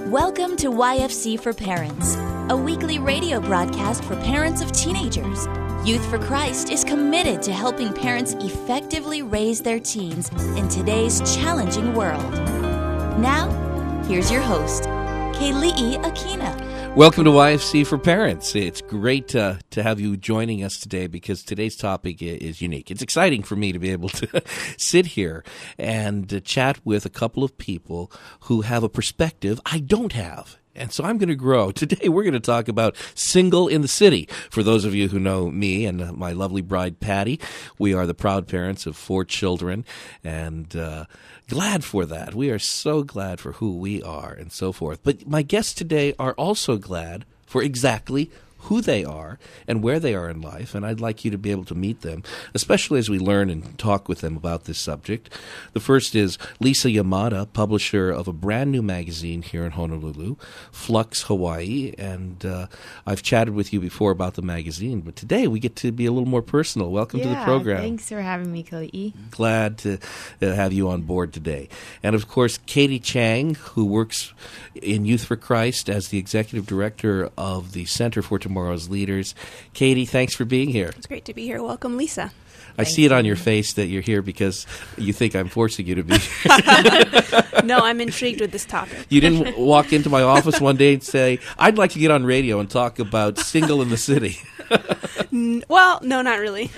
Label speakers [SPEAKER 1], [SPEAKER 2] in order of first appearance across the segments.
[SPEAKER 1] Welcome to YFC for Parents, a weekly radio broadcast for parents of teenagers. Youth for Christ is committed to helping parents effectively raise their teens in today's challenging world. Now, here's your host, Kaylee Aquina.
[SPEAKER 2] Welcome to YFC for Parents. It's great to have you joining us today because today's topic is unique. It's exciting for me to be able to sit here and chat with a couple of people who have a perspective I don't have. And so I'm going to grow. Today we're going to talk about Single in the City. For those of you who know me and my lovely bride, Patty, we are the proud parents of 4 children and glad for that. We are so glad for who we are and so forth. But my guests today are also glad for exactly who they are and where they are in life, and I'd like you to be able to meet them, especially as we learn and talk with them about this subject. The first is Lisa Yamada, publisher of a brand new magazine here in Honolulu, Flux Hawaii, and I've chatted with you before about the magazine, but today we get to be a little more personal. Welcome to the program.
[SPEAKER 3] Thanks for having me, Kali.
[SPEAKER 2] Glad to have you on board today. And of course, Katie Chang, who works in Youth for Christ as the executive director of the Center for Tomorrow's Leaders. Katie, thanks for being here.
[SPEAKER 4] It's great to be here. Welcome, Lisa.
[SPEAKER 2] I see it on your face that you're here because you think I'm forcing you to be here.
[SPEAKER 4] No, I'm intrigued with this topic.
[SPEAKER 2] You didn't walk into my office one day and say, I'd like to get on radio and talk about Single in the City.
[SPEAKER 4] Well, no, not really.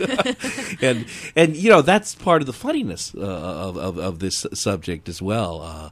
[SPEAKER 2] and you know, that's part of the funniness of this subject as well.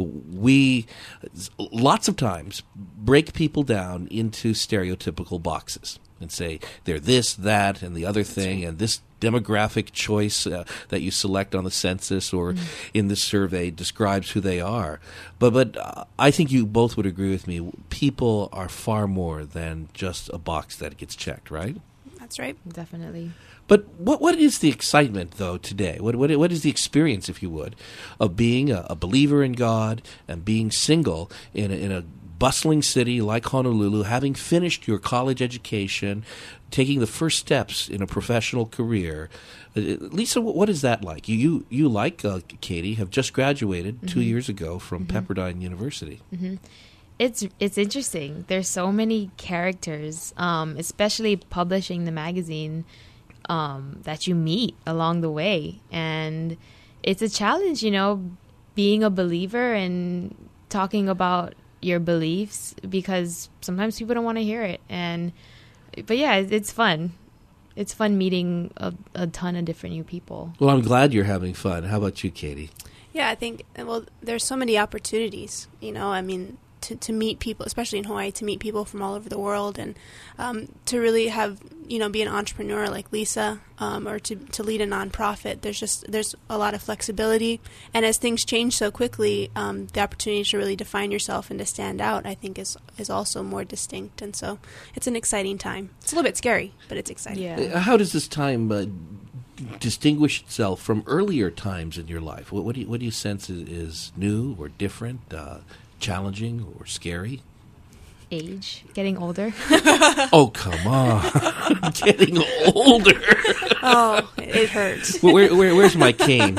[SPEAKER 2] We lots of times break people down into stereotypical boxes and say they're this, that, and the other thing, and this demographic choice that you select on the census or in the survey describes who they are. But I think you both would agree with me. People are far more than just a box that gets checked, right?
[SPEAKER 4] That's right.
[SPEAKER 3] Definitely.
[SPEAKER 2] But what is the excitement, though, today? What is the experience, if you would, of being a believer in God and being single in a bustling city like Honolulu, having finished your college education, taking the first steps in a professional career? Lisa, what is that like? You like Katie, have just graduated 2 years ago from Pepperdine University.
[SPEAKER 3] Mm-hmm. It's interesting. There's so many characters, especially publishing the magazine, that you meet along the way. And it's a challenge, being a believer and talking about your beliefs, because sometimes people don't want to hear it. But yeah, it's fun. It's fun meeting a ton of different new people.
[SPEAKER 2] Well, I'm glad you're having fun. How about you, Katie?
[SPEAKER 4] Yeah, I think, there's so many opportunities, to meet people, especially in Hawaii, to meet people from all over the world, and to really have, be an entrepreneur like Lisa, or to lead a nonprofit. There's a lot of flexibility, and as things change so quickly, the opportunity to really define yourself and to stand out, I think, is also more distinct, and so it's an exciting time. It's a little bit scary, but it's exciting.
[SPEAKER 3] Yeah.
[SPEAKER 2] How does this time distinguish itself from earlier times in your life? What do you sense is new or different? Challenging or scary?
[SPEAKER 3] Age, getting older.
[SPEAKER 2] Oh, come on. Getting older.
[SPEAKER 4] Oh, it hurts.
[SPEAKER 2] Where's my cane?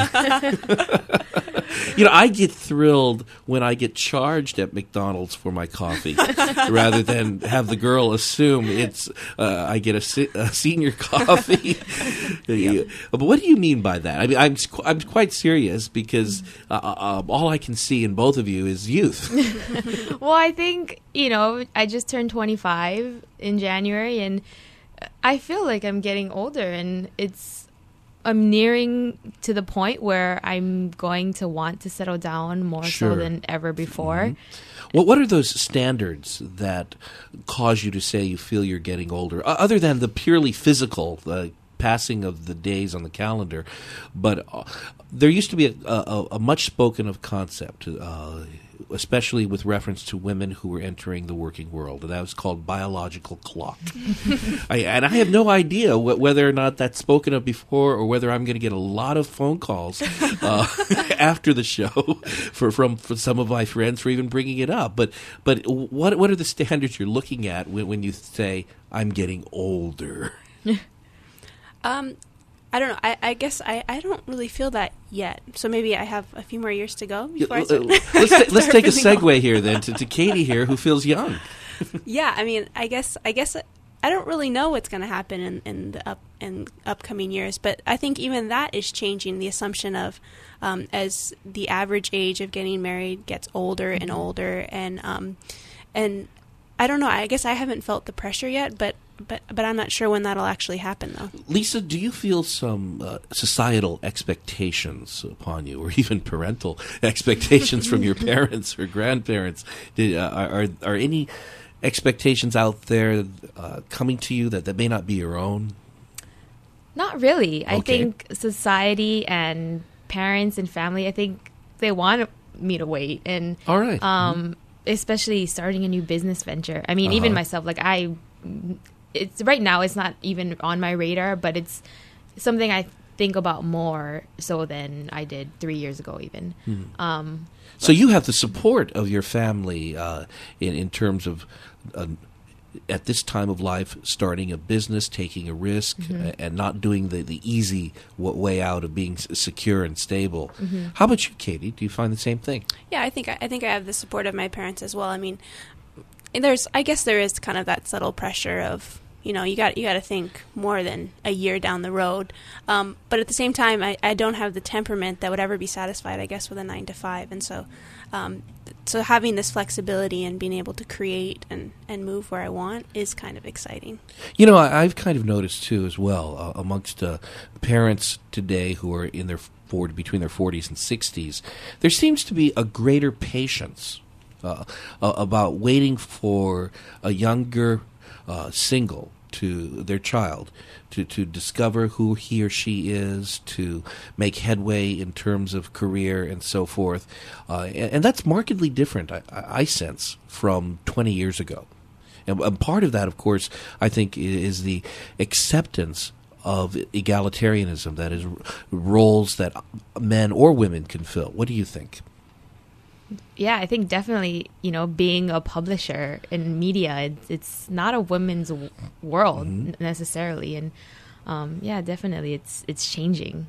[SPEAKER 2] I get thrilled when I get charged at McDonald's for my coffee rather than have the girl assume it's I get a senior coffee. Yep. But what do you mean by that? I mean, I'm quite serious because all I can see in both of you is youth.
[SPEAKER 3] Well, I think, I just turned 25 in January, and I feel like I'm getting older, and I'm nearing to the point where I'm going to want to settle down more so than ever before.
[SPEAKER 2] Mm-hmm. Well, what are those standards that cause you to say you feel you're getting older, other than the purely physical, the passing of the days on the calendar? But there used to be a much spoken of concept, especially with reference to women who were entering the working world, and that was called biological clock. I have no idea whether or not that's spoken of before, or whether I'm going to get a lot of phone calls after the show from some of my friends for even bringing it up. But what are the standards you're looking at when you say I'm getting older?
[SPEAKER 4] I don't know. I guess I don't really feel that yet. So maybe I have a few more years to go before
[SPEAKER 2] let's take a segue
[SPEAKER 4] feeling
[SPEAKER 2] here then to Katie here, who feels young.
[SPEAKER 4] Yeah, I mean, I guess I don't really know what's going to happen in the upcoming years, but I think even that is changing. The assumption of as the average age of getting married gets older and older, and I don't know. I guess I haven't felt the pressure yet, but I'm not sure when that'll actually happen, though.
[SPEAKER 2] Lisa, do you feel some societal expectations upon you, or even parental expectations from your parents or grandparents? Are any expectations out there coming to you that may not be your own?
[SPEAKER 3] Not really.
[SPEAKER 2] Okay.
[SPEAKER 3] I think society and parents and family, I think they want me to wait. And
[SPEAKER 2] All right.
[SPEAKER 3] especially starting a new business venture. I mean, even myself, like it's right now, it's not even on my radar, but it's something I think about more so than I did 3 years ago even.
[SPEAKER 2] So you have the support of your family in terms of, at this time of life, starting a business, taking a risk, and not doing the easy way out of being secure and stable. How about you, Katie? Do you find the same thing?
[SPEAKER 4] Yeah, I think I have the support of my parents as well. I mean, I guess there is kind of that subtle pressure of, you got to think more than a year down the road. But at the same time, I don't have the temperament that would ever be satisfied, I guess, with a 9 to 5. And so having this flexibility and being able to create and move where I want is kind of exciting.
[SPEAKER 2] I've kind of noticed, too, as well, amongst parents today who are in their between their 40s and 60s, there seems to be a greater patience about waiting for a younger single to their child to discover who he or she is, to make headway in terms of career and so forth. And that's markedly different, I sense, from 20 years ago. And part of that, of course, I think is the acceptance of egalitarianism, that is, roles that men or women can fill. What do you think?
[SPEAKER 3] Yeah, I think definitely, being a publisher in media, it's not a women's world necessarily. And yeah, definitely it's changing.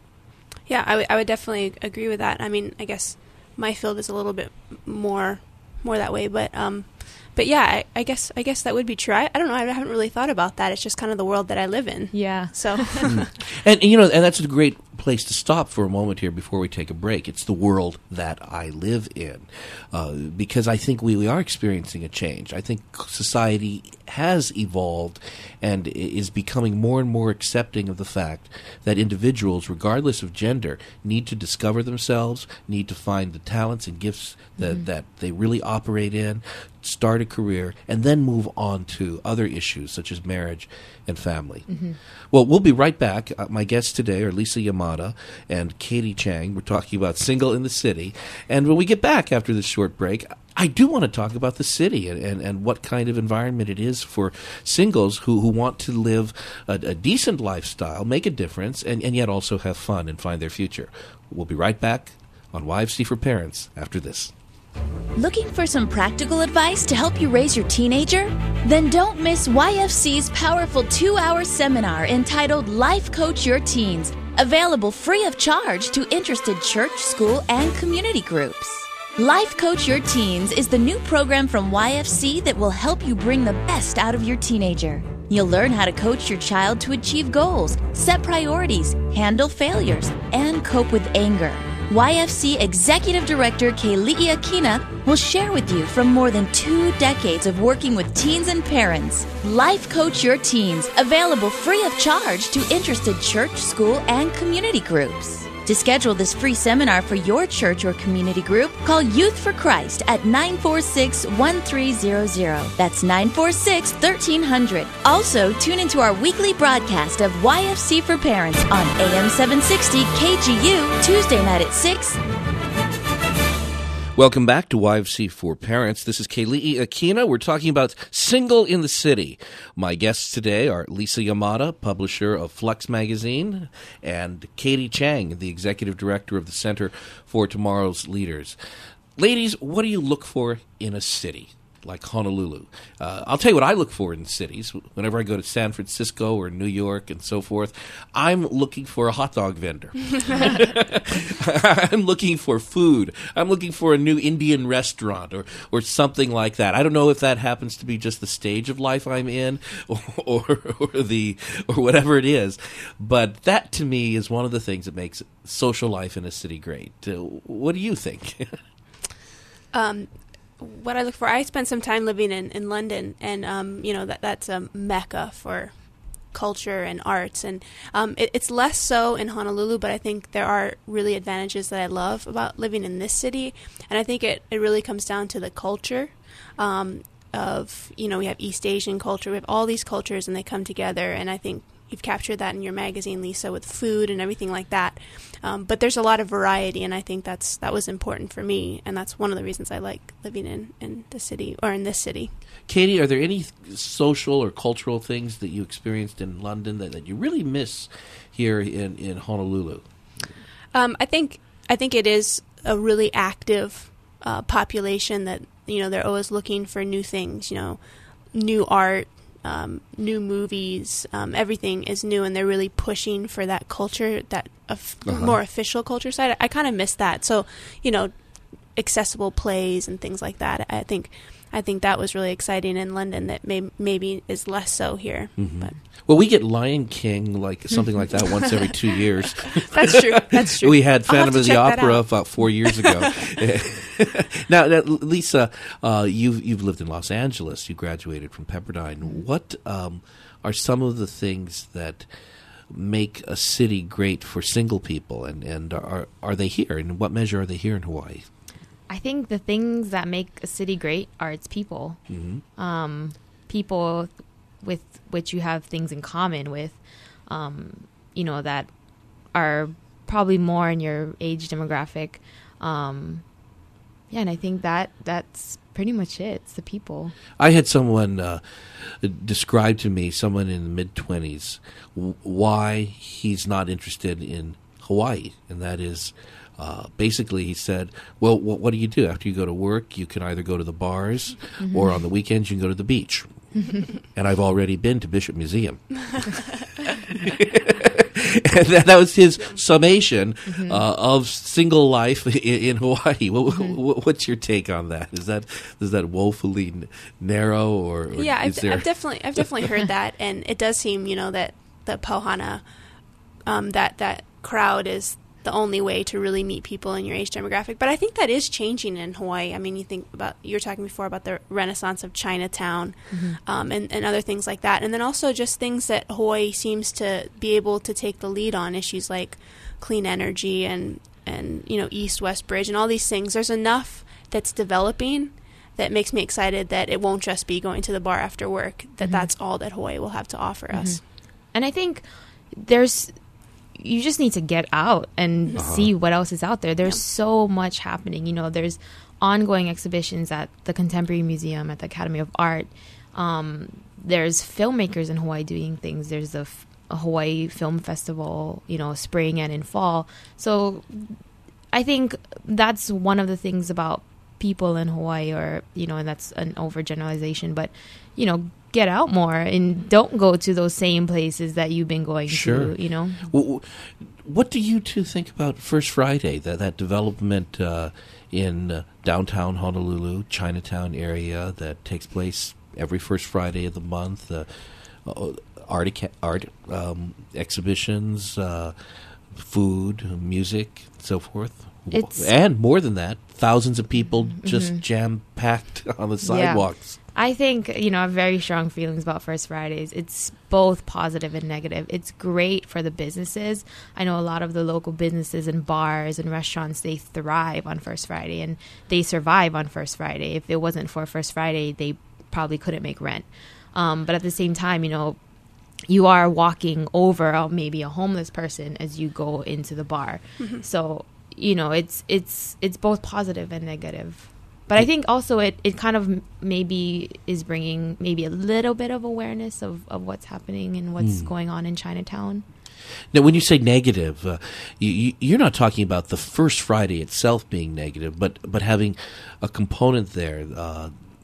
[SPEAKER 4] Yeah, I would definitely agree with that. I mean, I guess my field is a little bit more that way, but yeah, I guess that would be true. I don't know. I haven't really thought about that. It's just kind of the world that I live in.
[SPEAKER 3] Yeah.
[SPEAKER 4] So,
[SPEAKER 2] and that's a great place to stop for a moment here before we take a break. It's the world that I live in, because I think we are experiencing a change. I think society has evolved and is becoming more and more accepting of the fact that individuals, regardless of gender, need to discover themselves, need to find the talents and gifts that they really operate in, start a career, and then move on to other issues such as marriage and family. Well, we'll be right back. My guests today are Lisa Yamada and Katie Chang. We're talking about Single in the City. And when we get back after this short break, I do want to talk about the city and what kind of environment it is for singles who want to live a decent lifestyle, make a difference, and yet also have fun and find their future. We'll be right back on YFC for Parents after this.
[SPEAKER 1] Looking for some practical advice to help you raise your teenager? Then don't miss YFC's powerful 2-hour seminar entitled Life Coach Your Teens, available free of charge to interested church, school, and community groups. Life Coach Your Teens is the new program from YFC that will help you bring the best out of your teenager. You'll learn how to coach your child to achieve goals, set priorities, handle failures, and cope with anger. YFC Executive Director Kaylee Akina will share with you from more than 2 decades of working with teens and parents. Life Coach Your Teens, available free of charge to interested church, school, and community groups. To schedule this free seminar for your church or community group, call Youth for Christ at 946-1300. That's 946-1300. Also, tune into our weekly broadcast of YFC for Parents on AM 760 KGU, Tuesday night at 6.
[SPEAKER 2] Welcome back to YFC for Parents. This is Kaylee Akina. We're talking about Single in the City. My guests today are Lisa Yamada, publisher of Flux Magazine, and Katie Chang, the executive director of the Center for Tomorrow's Leaders. Ladies, what do you look for in a city? like Honolulu. I'll tell you what I look for in cities. Whenever I go to San Francisco or New York and so forth, I'm looking for a hot dog vendor. I'm looking for food. I'm looking for a new Indian restaurant or something like that. I don't know if that happens to be just the stage of life I'm in or whatever it is, but that to me is one of the things that makes social life in a city great. What do you think?
[SPEAKER 4] What I look for, I spent some time living in London, and that's a mecca for culture and arts, and it's less so in Honolulu, but I think there are really advantages that I love about living in this city, and I think it really comes down to the culture of, we have East Asian culture, we have all these cultures, and they come together, and I think you've captured that in your magazine, Lisa, with food and everything like that. But there's a lot of variety, and I think that was important for me, and that's one of the reasons I like living in the city, or in this city.
[SPEAKER 2] Katie, are there any social or cultural things that you experienced in London that you really miss here in Honolulu?
[SPEAKER 4] I think it is a really active population that, they're always looking for new things, new art, new movies, everything is new, and they're really pushing for that culture, that more official culture side. I kind of miss that. So, accessible plays and things like that. I think that was really exciting in London that maybe is less so here.
[SPEAKER 2] Mm-hmm.
[SPEAKER 4] But.
[SPEAKER 2] Well, we get Lion King, something like that, once every 2 years.
[SPEAKER 4] That's true.
[SPEAKER 2] We had Phantom of the Opera about 4 years ago. Now, Lisa, you've lived in Los Angeles. You graduated from Pepperdine. What are some of the things that make a city great for single people, and are they here? In what measure are they here in Hawaii?
[SPEAKER 3] I think the things that make a city great are its people. Mm-hmm. People with which you have things in common with, that are probably more in your age demographic. And I think that's pretty much it. It's the people. I
[SPEAKER 2] had someone describe to me, someone in the mid-20s, why he's not interested in Hawaii, and that is... basically, he said, well, what do you do? After you go to work, you can either go to the bars, mm-hmm. or on the weekends, you can go to the beach. And I've already been to Bishop Museum. And that was his summation mm-hmm.
[SPEAKER 3] of
[SPEAKER 2] single life in Hawaii. What's your take on that? Is that woefully narrow, or
[SPEAKER 4] yeah?
[SPEAKER 2] I've
[SPEAKER 4] definitely heard that, and it does seem that the Pauhana, that crowd is the only way to really meet people in your age demographic. But I think that is changing in Hawaii. I mean, you were talking before about the renaissance of Chinatown, mm-hmm. And other things like that. And then also just things that Hawaii seems to be able to take the lead on, issues like clean energy and East-West Bridge and all these things. There's enough that's developing that makes me excited that it won't just be going to the bar after work,
[SPEAKER 3] mm-hmm.
[SPEAKER 4] that's all that Hawaii will have to offer mm-hmm. us.
[SPEAKER 3] And I think you just need to get out and see what else is out there. There's so much happening. There's ongoing exhibitions at the Contemporary Museum, at the Academy of Art. There's filmmakers in Hawaii doing things. There's a Hawaii Film Festival, spring and in fall. So I think that's one of the things about people in Hawaii, or, and that's an overgeneralization, but, get out more and don't go to those same places that you've been going to,
[SPEAKER 2] Well, what do you two think about First Friday, that development in downtown Honolulu, Chinatown area that takes place every first Friday of the month, art exhibitions, food, music, so forth? And more than that, thousands of people mm-hmm. just jam-packed on the sidewalks.
[SPEAKER 3] Yeah. I think, I have very strong feelings about First Fridays. It's both positive and negative. It's great for the businesses. I know a lot of the local businesses and bars and restaurants, they thrive on First Friday, and they survive on First Friday. If it wasn't for First Friday, they probably couldn't make rent. But at the same time, you are walking over maybe a homeless person as you go into the bar. Mm-hmm. So, it's both positive and negative. But I think also it kind of maybe is bringing maybe a little bit of awareness of what's happening and what's going on in Chinatown.
[SPEAKER 2] Now, when you say negative, you're not talking about the First Friday itself being negative, but having a component there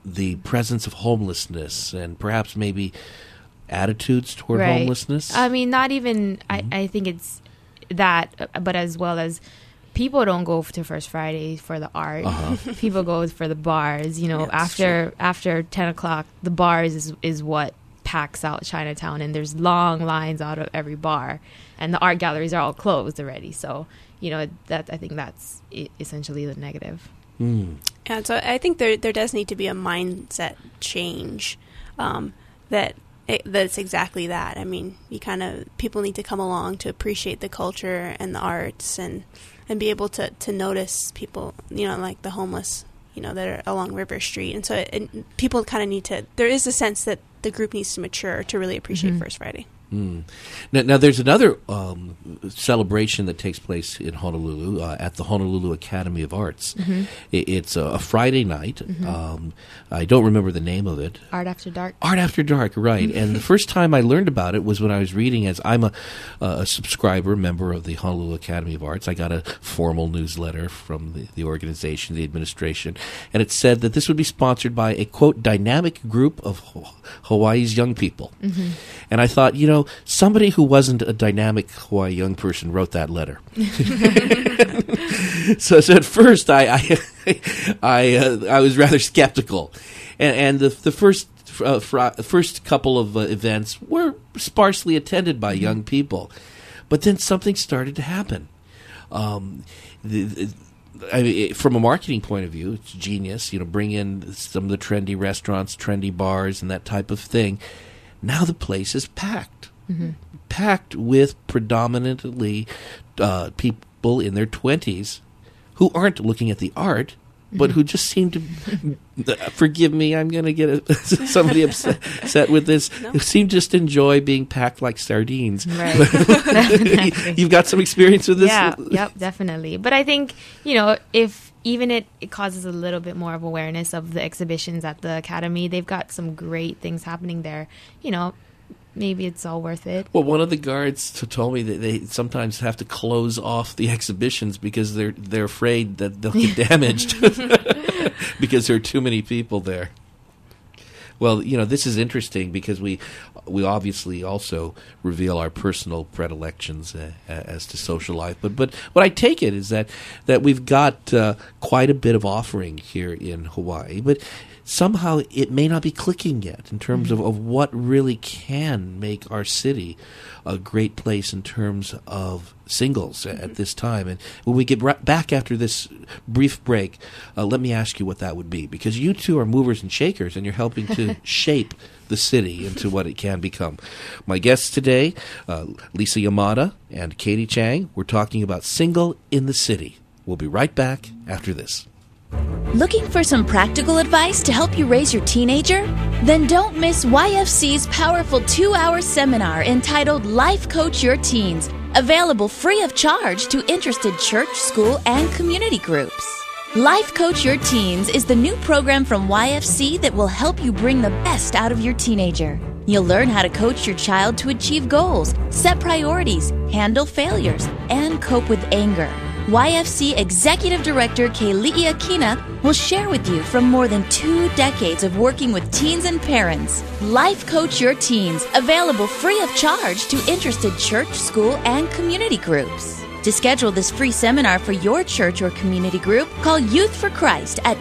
[SPEAKER 2] the presence of homelessness and perhaps maybe attitudes toward homelessness?
[SPEAKER 3] I mean, not even, I think it's that, but as well as people don't go to First Friday for the art. People go for the bars. You know, after 10 o'clock, the bars is what packs out Chinatown, and there's long lines out of every bar, and the art galleries are all closed already. So, you know, that I think that's essentially the negative.
[SPEAKER 4] Yeah, so I think there does need to be a mindset change. That's exactly that. I mean, people need to come along to appreciate the culture and the arts and be able to notice people, you know, like the homeless, you know, that are along River Street. And so people kind of need to, there is a sense that the group needs to mature to really appreciate First Friday.
[SPEAKER 2] Now, there's another celebration that takes place in Honolulu at the Honolulu Academy of Arts. It's a Friday night. I don't remember the name of it.
[SPEAKER 3] Art After Dark.
[SPEAKER 2] Art After Dark, right. And the first time I learned about it was when I was reading, as I'm a subscriber, member of the Honolulu Academy of Arts. I got a formal newsletter from the organization, the administration, and it said that this would be sponsored by a, quote, dynamic group of Hawaii's young people. And I thought, you know, somebody who wasn't a dynamic Hawaii young person wrote that letter. So at first, I was rather skeptical, and the first couple of events were sparsely attended by young people, but then something started to happen. From a marketing point of view, it's genius. You know, bring in some of the trendy restaurants, trendy bars, and that type of thing. Now the place is packed. Packed with predominantly people in their 20s who aren't looking at the art, but who just seem to, forgive me, I'm going to get somebody upset with this, who seem just to enjoy being packed like sardines.
[SPEAKER 3] Right.
[SPEAKER 2] You've got some experience with this?
[SPEAKER 3] Yeah, yep, definitely. But I think, you know, if even it causes a little bit more of awareness of the exhibitions at the Academy, they've got some great things happening there, you know, maybe it's all worth it.
[SPEAKER 2] Well, one of the guards told me that they sometimes have to close off the exhibitions because they're afraid that they'll get damaged because there are too many people there. Well, you know, this is interesting because we obviously also reveal our personal predilections as to social life. But what I take it is that we've got quite a bit of offering here in Hawaii, but somehow it may not be clicking yet in terms of what really can make our city a great place in terms of singles at this time. And when we get back after this brief break, let me ask you what that would be, because you two are movers and shakers and you're helping to shape the city into what it can become. My guests today, Lisa Yamada and Katie Chang. We're talking about Single in the City. We'll be right back after this.
[SPEAKER 1] Looking for some practical advice to help you raise your teenager? Then don't miss YFC's powerful 2-hour seminar entitled Life Coach Your Teens, available free of charge to interested church, school, and community groups. Life Coach Your Teens is the new program from YFC that will help you bring the best out of your teenager. You'll learn how to coach your child to achieve goals, set priorities, handle failures, and cope with anger. YFC Executive Director Keli'i Akina will share with you from more than 2 decades of working with teens and parents. Life Coach Your Teens, available free of charge to interested church, school, and community groups. To schedule this free seminar for your church or community group, call Youth for Christ at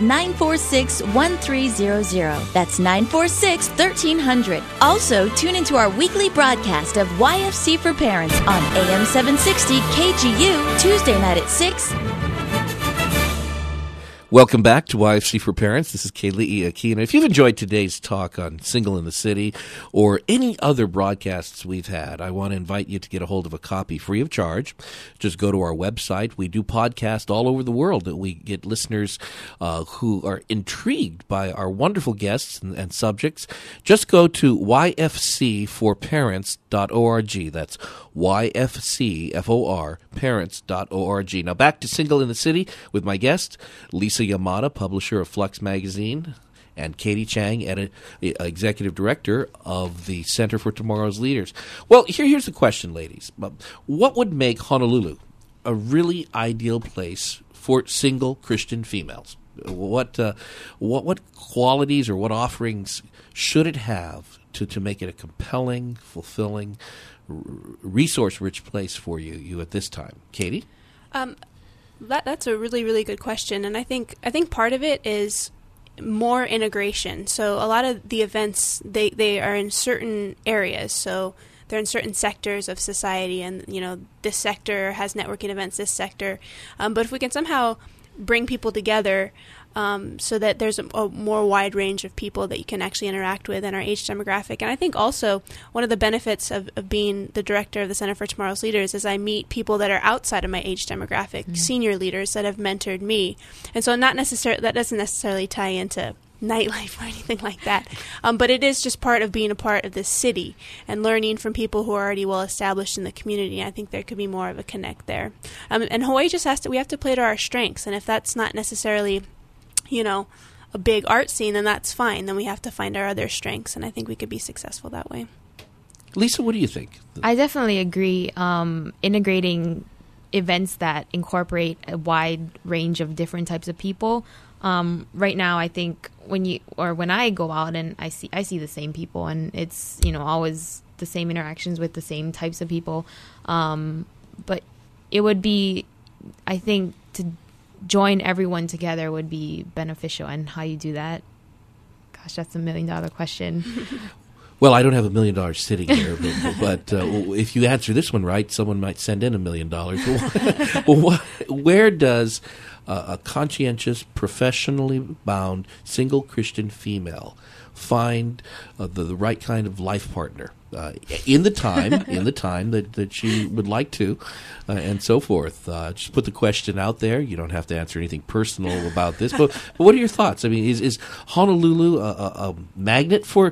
[SPEAKER 1] 946-1300. That's 946-1300. Also, tune into our weekly broadcast of YFC for Parents on AM 760 KGU, Tuesday night at 6.
[SPEAKER 2] Welcome back to YFC for Parents. This is Keli'i Akina. If you've enjoyed today's talk on Single in the City or any other broadcasts we've had, I want to invite you to get a hold of a copy free of charge. Just go to our website. We do podcasts all over the world that we get listeners who are intrigued by our wonderful guests and subjects. Just go to yfcforparents.org. That's yfcforparents.org. Now back to Single in the City with my guest, Lisa Yamada, publisher of Flux Magazine, and Katie Chang, executive director of the Center for Tomorrow's Leaders. Well, here's the question, ladies. What would make Honolulu a really ideal place for single Christian females. What qualities or what offerings should it have to make it a compelling, fulfilling, resource-rich place for you at this time? Katie?
[SPEAKER 4] That's a really, really good question, and I think part of it is more integration. So a lot of the events, they are in certain areas, so they're in certain sectors of society, and this sector has networking events, this sector. But if we can somehow bring people together so that there's a more wide range of people that you can actually interact with in our age demographic. And I think also one of the benefits of being the director of the Center for Tomorrow's Leaders is I meet people that are outside of my age demographic, senior leaders that have mentored me. And so that doesn't necessarily tie into nightlife or anything like that. But it is just part of being a part of this city and learning from people who are already well established in the community. I think there could be more of a connect there. And Hawaii just we have to play to our strengths. And if that's not necessarily, a big art scene, then that's fine. Then we have to find our other strengths. And I think we could be successful that way.
[SPEAKER 2] Lisa, what do you think?
[SPEAKER 3] I definitely agree. Integrating events that incorporate a wide range of different types of people. Right now, I think when I go out and I see the same people, and it's always the same interactions with the same types of people. But it would be, I think, to join everyone together would be beneficial. And how you do that? Gosh, that's $1 million question.
[SPEAKER 2] Well, I don't have $1 million sitting here, but if you answer this one right, someone might send in $1 million. Where does a conscientious, professionally bound, single Christian female find the right kind of life partner in the time that she would like to, and so forth? Just put the question out there. You don't have to answer anything personal about this, but what are your thoughts? I mean, is Honolulu a magnet for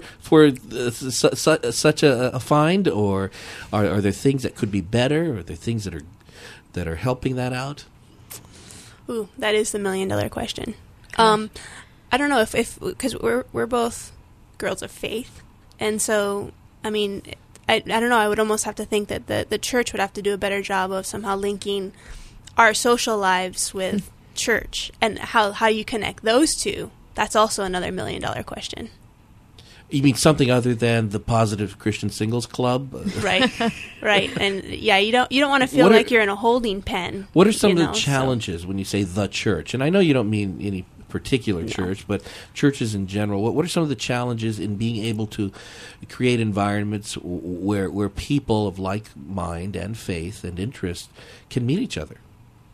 [SPEAKER 2] such a find, or are there things that could be better? Are there things that are helping that out?
[SPEAKER 4] Ooh, that is the $1 million question. I don't know if because we're both girls of faith, and so I mean, I don't know. I would almost have to think that the church would have to do a better job of somehow linking our social lives with church, and how you connect those two. That's also another $1 million question.
[SPEAKER 2] You mean something other than the Positive Christian Singles Club?
[SPEAKER 4] Right. And yeah, you don't want to feel like you're in a holding pen.
[SPEAKER 2] What are some of the challenges when you say the church? And I know you don't mean any particular church, but churches in general. What are some of the challenges in being able to create environments where people of like mind and faith and interest can meet each other?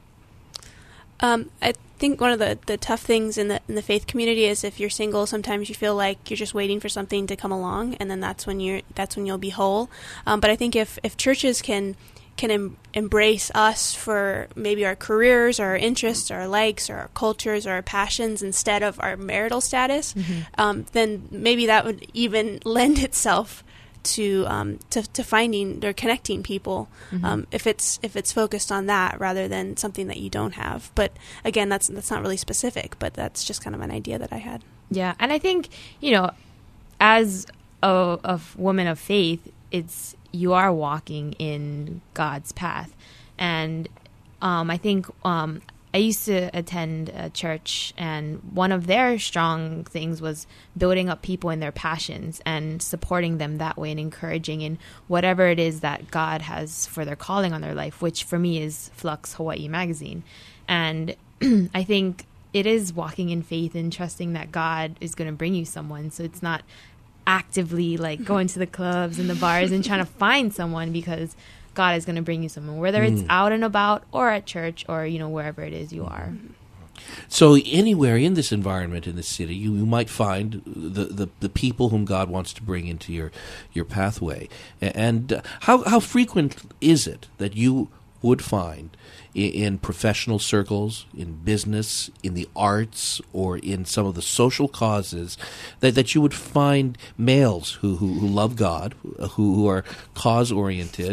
[SPEAKER 4] I think one of the tough things in the faith community is if you're single, sometimes you feel like you're just waiting for something to come along, and then that's when you'll be whole. But I think if churches can embrace us for maybe our careers or our interests or our likes or our cultures or our passions instead of our marital status, then maybe that would even lend itself to finding or connecting people, if it's focused on that rather than something that you don't have. But again, that's not really specific, but that's just kind of an idea that I had.
[SPEAKER 3] Yeah, and I think as a woman of faith, you are walking in God's path, and I think I used to attend a church, and one of their strong things was building up people in their passions and supporting them that way and encouraging in whatever it is that God has for their calling on their life, which for me is Flux Hawaii Magazine. And I think it is walking in faith and trusting that God is going to bring you someone. So it's not actively like going to the clubs and the bars and trying to find someone, because God is going to bring you someone, whether it's out and about or at church or, wherever it is you are.
[SPEAKER 2] So anywhere in this environment in the city, you might find the people whom God wants to bring into your pathway. And how frequent is it that you would find in professional circles, in business, in the arts, or in some of the social causes, that you would find males who love God, who are cause-oriented,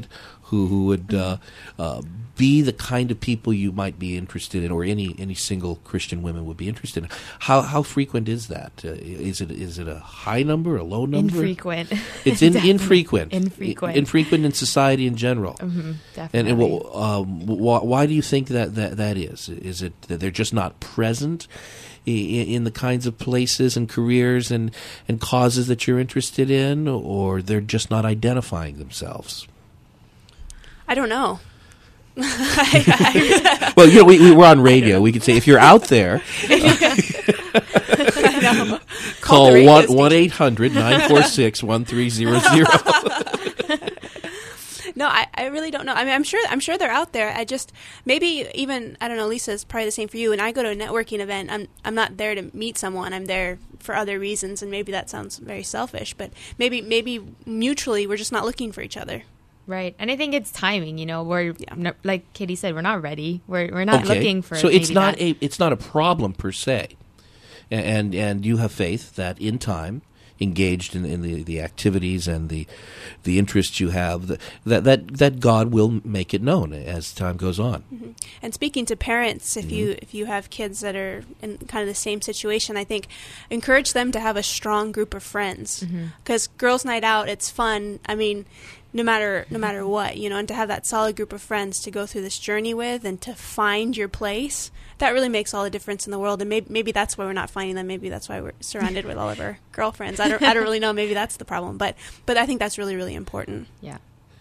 [SPEAKER 2] who would be the kind of people you might be interested in, or any single Christian women would be interested in. How frequent is that? Is it a high number, a low number?
[SPEAKER 3] Infrequent.
[SPEAKER 2] It's infrequent.
[SPEAKER 3] Infrequent
[SPEAKER 2] in society in general.
[SPEAKER 3] Mm-hmm, definitely.
[SPEAKER 2] And why do you think that is? Is it that they're just not present in the kinds of places and careers and causes that you're interested in, or they're just not identifying themselves?
[SPEAKER 4] I don't know.
[SPEAKER 2] Well, we're on radio. We could say, if you're out there, call 1-800-946-1300.
[SPEAKER 4] No, I really don't know. I mean, I'm sure they're out there. I just, maybe even, I don't know, Lisa, is probably the same for you. When I go to a networking event, I'm not there to meet someone. I'm there for other reasons, and maybe that sounds very selfish, but maybe mutually we're just not looking for each other.
[SPEAKER 3] Right, and I think it's timing. We're like Katie said, we're not ready. We're not looking for.
[SPEAKER 2] So it's not a problem per se, and you have faith that in time, engaged in the activities and the interests you have, that God will make it known as time goes on.
[SPEAKER 4] Mm-hmm. And speaking to parents, if you have kids that are in kind of the same situation, I think encourage them to have a strong group of friends, because girls' night out, it's fun. I mean, no matter what, and to have that solid group of friends to go through this journey with and to find your place, that really makes all the difference in the world. And maybe that's why we're not finding them. Maybe that's why we're surrounded with all of our girlfriends. I don't really know. Maybe that's the problem. But I think that's really, really important.
[SPEAKER 3] Yeah.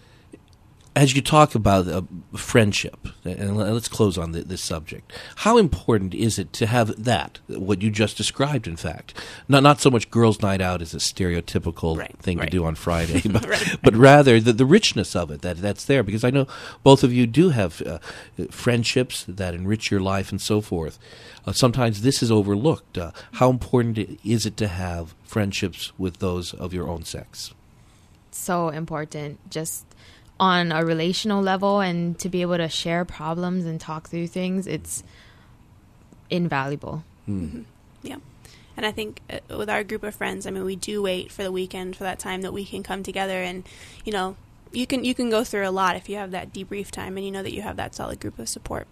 [SPEAKER 2] As you talk about friendship, and let's close on this subject, how important is it to have that, what you just described, in fact? Not so much girls' night out as a stereotypical thing to do on Friday, but rather the richness of it, that's there. Because I know both of you do have friendships that enrich your life and so forth. Sometimes this is overlooked. How important is it to have friendships with those of your own sex?
[SPEAKER 3] So important. Just on a relational level, and to be able to share problems and talk through things, it's invaluable.
[SPEAKER 4] Mm-hmm. Yeah. And I think with our group of friends, I mean, we do wait for the weekend for that time that we can come together, and you can go through a lot if you have that debrief time and you know that you have that solid group of support.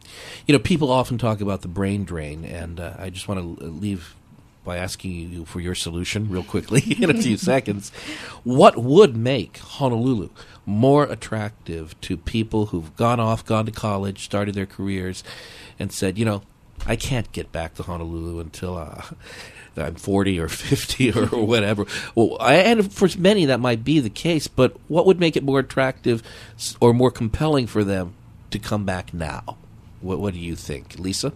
[SPEAKER 2] People often talk about the brain drain, and I just want to leave by asking you for your solution real quickly in a few seconds. What would make Honolulu more attractive to people who've gone to college, started their careers, and said, I can't get back to Honolulu until I'm 40 or 50 or whatever? Well, and for many that might be the case, but what would make it more attractive or more compelling for them to come back now? What do you think, Lisa?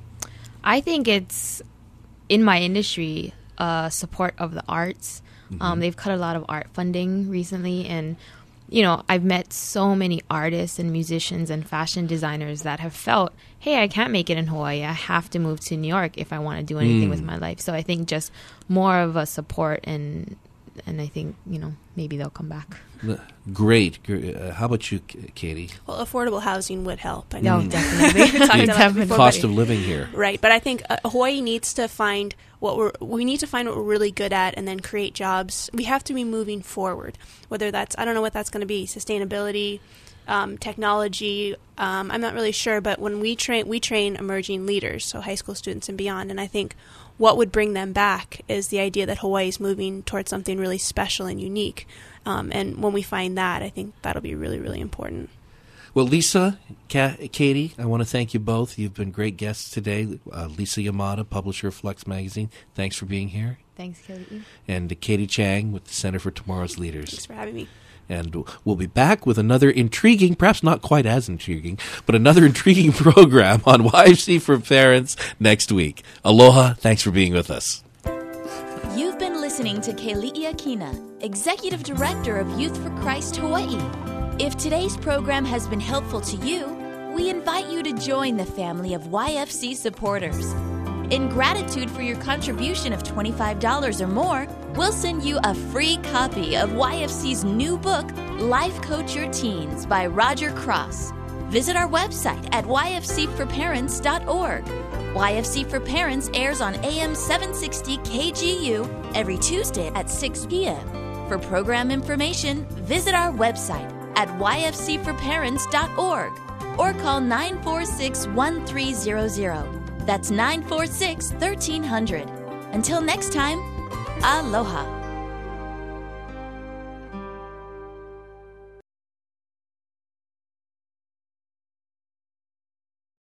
[SPEAKER 3] I think it's, in my industry, support of the arts. They've cut a lot of art funding recently, and I've met so many artists and musicians and fashion designers that have felt, hey, I can't make it in Hawaii. I have to move to New York if I want to do anything with my life. So I think just more of a support, and I think, maybe they'll come back.
[SPEAKER 2] Great. How about you, Katie?
[SPEAKER 4] Well, affordable housing would help.
[SPEAKER 3] Definitely.
[SPEAKER 2] The cost of living here.
[SPEAKER 4] Right. But I think Hawaii needs to find what we're really good at, and then create jobs. We have to be moving forward, whether that's, I don't know what that's going to be, sustainability, technology. I'm not really sure, but when we train emerging leaders, so high school students and beyond, and I think what would bring them back is the idea that Hawaii is moving towards something really special and unique. And when we find that, I think that'll be really, really important.
[SPEAKER 2] Well, Lisa, Katie, I want to thank you both. You've been great guests today. Lisa Yamada, publisher of Flex Magazine, thanks for being here.
[SPEAKER 3] Thanks, Katie.
[SPEAKER 2] And Katie Chang with the Center for Tomorrow's Leaders.
[SPEAKER 4] Thanks for having me.
[SPEAKER 2] And we'll be back with another intriguing, perhaps not quite as intriguing, but another intriguing program on YFC for Parents next week. Aloha. Thanks for being with us.
[SPEAKER 1] You've been listening to Keli'ia Kina, Executive Director of Youth for Christ Hawaii. If today's program has been helpful to you, we invite you to join the family of YFC supporters. In gratitude for your contribution of $25 or more, we'll send you a free copy of YFC's new book, Life Coach Your Teens by Roger Cross. Visit our website at yfcforparents.org. YFC for Parents airs on AM 760 KGU every Tuesday at 6 p.m. For program information, visit our website, at yfcforparents.org or call 946-1300. That's 946-1300. Until next time, aloha.